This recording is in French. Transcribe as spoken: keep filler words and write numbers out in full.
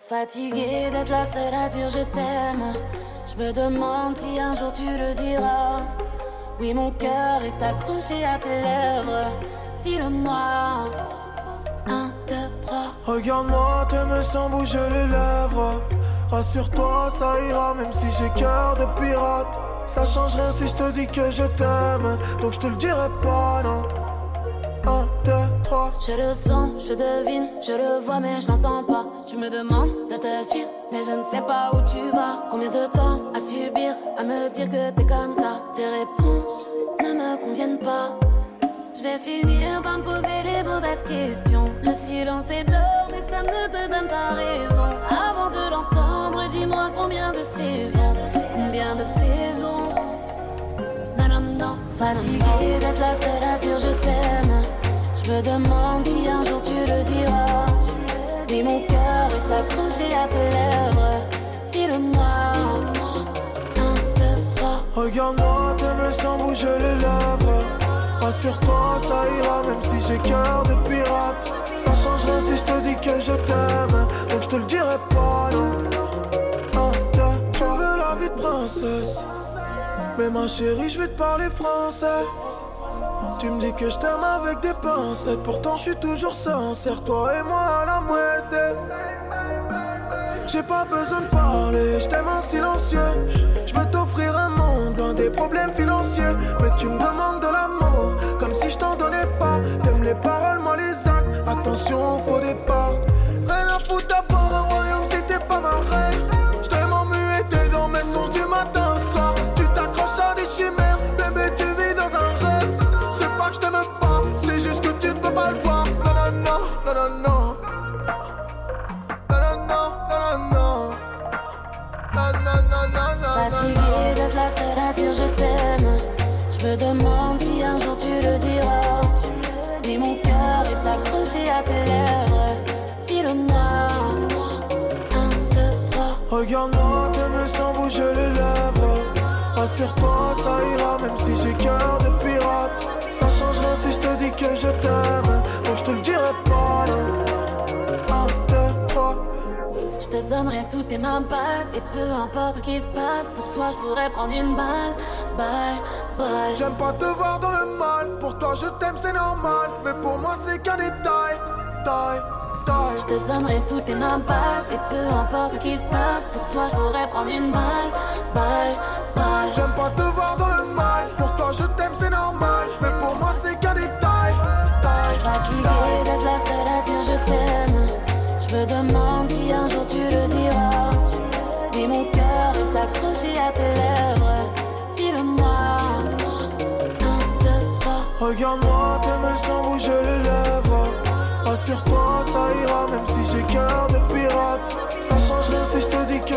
Fatiguée d'être la seule à dire je t'aime. Je me demande si un jour tu le diras. Oui, mon cœur est accroché à tes lèvres. Dis-le-moi. Un, deux, trois. Regarde-moi, t'aimes sans bouger les lèvres. Rassure-toi, ça ira même si j'ai cœur de pirate. Ça change rien si je te dis que je t'aime. Donc je te le dirai pas, non. Un, deux, trois. Je le sens, je devine, je le vois mais je n'entends pas. Tu me demandes de te suivre, mais je ne sais pas où tu vas. Combien de temps à subir, à me dire que t'es comme ça. Tes réponses ne me conviennent pas. Je vais finir par me poser les mauvaises questions. Le silence est d'or, mais ça ne te donne pas raison. Avant de l'entendre, dis-moi combien de saisons. Combien de saisons. Non, non, non. Fatiguée d'être la seule à dire je t'aime. Je me demande si un jour tu le diras. Mais mon cœur est accroché à tes lèvres. Dis-le-moi. Un, deux, trois. Regarde-moi, t'aimes sans bouger les lèvres. Rassure-toi, ça ira même si j'ai cœur de pirate. Ça change rien si je te dis que je t'aime. Donc je te le dirai pas, non. Un, deux, tu veux la vie de princesse. Mais ma chérie, je vais te parler français. Tu me dis que je t'aime avec des pincettes. Pourtant je suis toujours sincère, toi et moi à la moitié. J'ai pas besoin de parler, je t'aime en silencieux. Je veux t'offrir un monde loin des problèmes financiers. Mais tu me demandes de l'amour, comme si je t'en donnais pas. T'aimes les paroles, moi les actes. Attention au faux départ. Rien à foutre d'avoir un royaume si t'es pas ma reine. Je t'aime en muet, t'es dans mes sons du matin au soir. Tu t'accroches à des chimères, bébé tu vis dans un rêve. C'est pas que je t'aime pas, c'est juste que tu ne peux pas le voir. Non non non, non non non. Fatiguée d'être la seule à dire je t'aime. Je me demande si un jour tu le diras. Mais mon cœur est accroché à tes lèvres. Dis-le-moi. Un, deux, trois. Regarde-moi, t'aimes sans bouger les lèvres. Rassure-toi, ça ira même si j'ai cœur de pirate. Ça change rien si je te dis que je t'aime. Donc je te le dirai pas, non. Un, deux, trois. Je te donnerai toutes tes mains basses. Et peu importe ce qui se passe, pour toi je pourrais prendre une balle. Balle, balle. J'aime pas te voir dans le mal. Pour toi je t'aime c'est normal. Mais pour moi c'est qu'un détail. Taille, taille. Je te donnerai toutes tes mains basses. Et peu importe ce qui se passe, pour toi je pourrais prendre une balle. Balle, balle. J'aime pas te voir dans le mal. Pour toi je t'aime c'est normal. Mais pour moi c'est qu'un détail. Taille, fatiguée d'être la seule à dire je t'aime. Je me demande si un jour tu le diras. Mais mon cœur est accroché à tes lèvres. Dis-le-moi. Un, deux, trois. Regarde-moi, t'aimes sans bouger les lèvres. Rassure-toi, ça ira même si j'ai cœur de pirate. Ça change rien si je te dis que